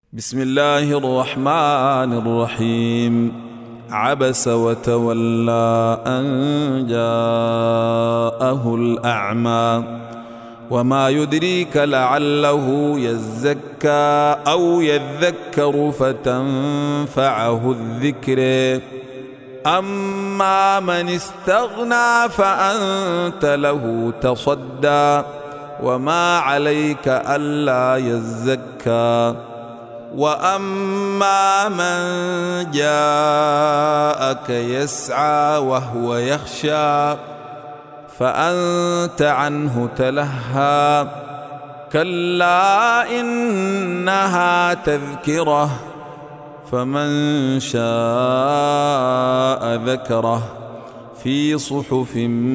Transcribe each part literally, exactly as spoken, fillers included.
بسم الله الرحمن الرحيم. عبس وتولى أن جاءه الأعمى وما يدريك لعله يزكى أو يذكر فتنفعه الذكر. أما من استغنى فأنت له تصدى وما عليك ألا يزكى. وأما من جاءك يسعى وهو يخشى فأنت عنه تلهى. كلا إنها تذكرة فمن شاء ذكره في صحف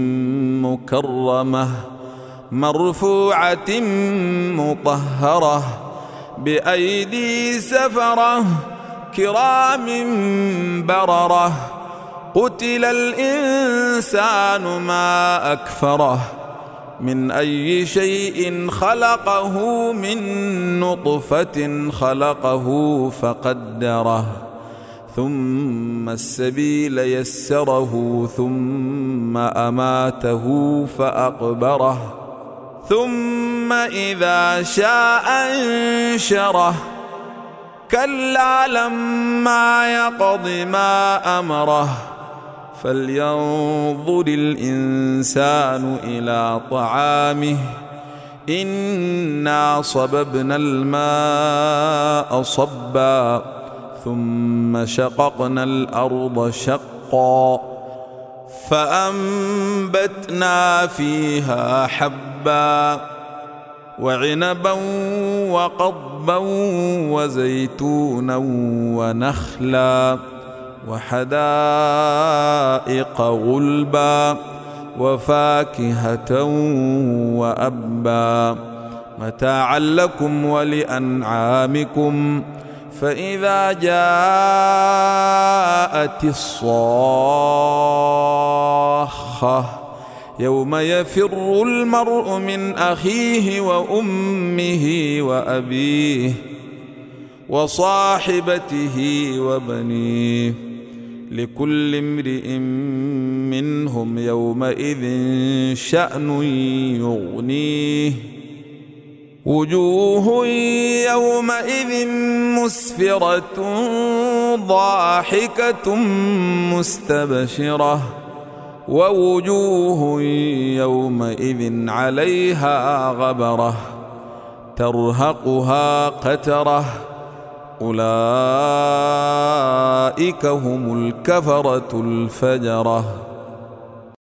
مكرمة مرفوعة مطهرة بأيدي سفرة كرام بررة. قتل الإنسان ما أكفره من أي شيء خلقه من نطفة خلقه فقدره ثم السبيل يسره ثم أماته فأقبره ثم إذا شاء انشره. كلا لما يقض ما أمره فلينظر الإنسان إلى طعامه إنا صببنا الماء صبا ثم شققنا الأرض شقا فأنبتنا فيها حبا وعنبا وقضبا وزيتونا ونخلا وحدائق غلبا وفاكهة وأبا متاعا لكم ولأنعامكم. فإذا جاءت الصاخة يوم يفر المرء من أخيه وأمه وأبيه وصاحبته وبنيه لكل امرئ منهم يومئذ شأن يغنيه. وجوه يومئذ مسفرة ضاحكة مستبشرة ووجوه يومئذ عليها غبرة ترهقها قترة أولئك هم الكفرة الفجرة.